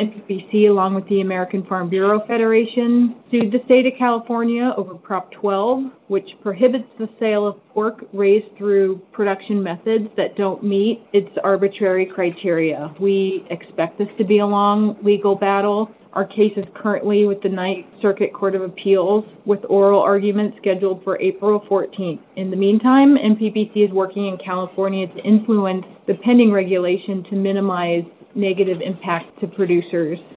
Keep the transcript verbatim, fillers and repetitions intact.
N P B C, along with the American Farm Bureau Federation, sued the state of California over Prop twelve, which prohibits the sale of pork raised through production methods that don't meet its arbitrary criteria. We expect this to be a long legal battle. Our case is currently with the Ninth Circuit Court of Appeals, with oral arguments scheduled for April fourteenth. In the meantime, N P B C is working in California to influence the pending regulation to minimize negative impact to producers.